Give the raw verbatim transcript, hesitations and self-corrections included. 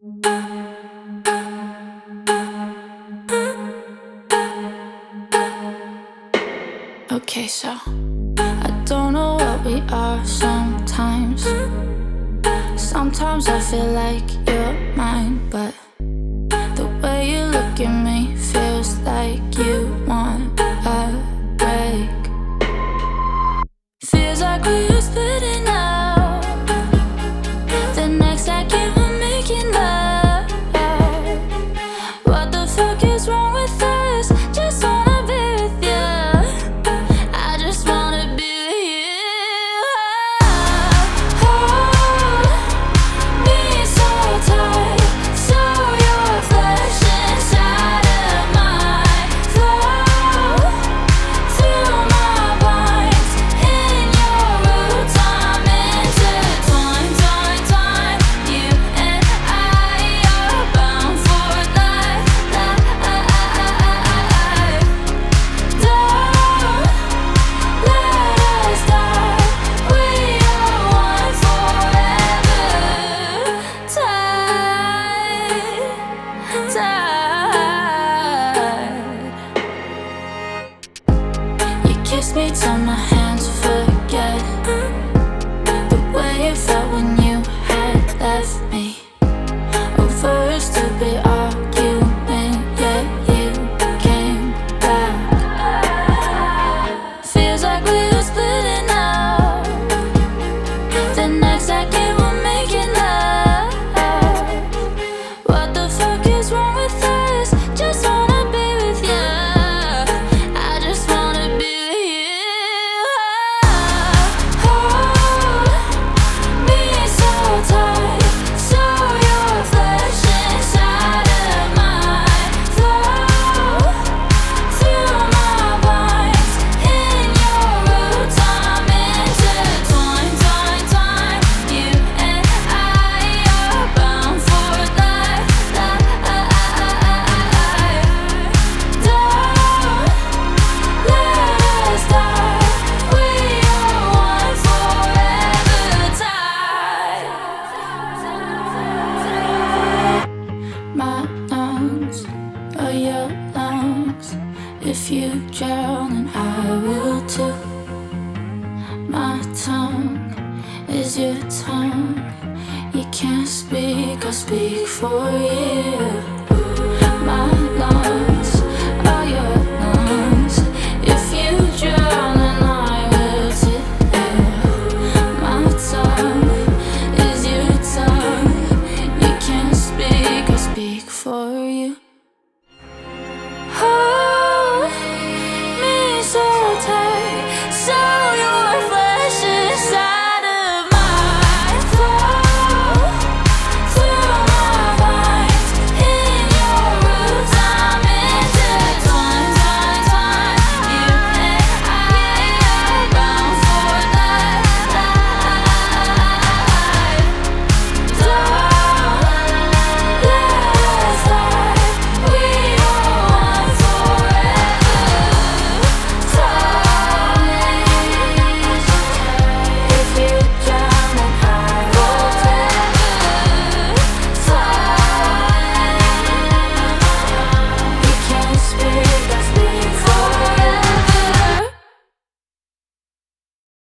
Okay, so I don't know what we are sometimes. Sometimes I feel like you're mine, but the way you look at me feels like you want a break. Feels like we were splitting up. The next second we're making love. What the fuck is wrong with us? Just wanna be with you. I just wanna be with you. Hold me so tight, so your flesh inside of my flow through my veins. In your roots I'm intertwined, twine, twine. You and I are bound for life, life. Don't let us die. We are one forever. Tied, tied. You kissed me till my hands forget the way it felt when you had left me. Over a stupid argument, yet you came back. Feels like we were splitting up. The next second we're making love. What the fuck is wrong with us? Just wanna be with you. I just wanna be with you. Hold me so tight, so your flesh inside of my flow through my veins. In your roots I'm intertwined, twine, twine. You and I are bound for life, life. Don't let us die. We are one forever. Tied. My lungs are your lungs. If you drown, then I will too. My tongue is your tongue. You can't speak, I'll speak for you. My lungs are your lungs. If you drown, then I will too. My tongue is your tongue. You can't speak, I'll speak for you.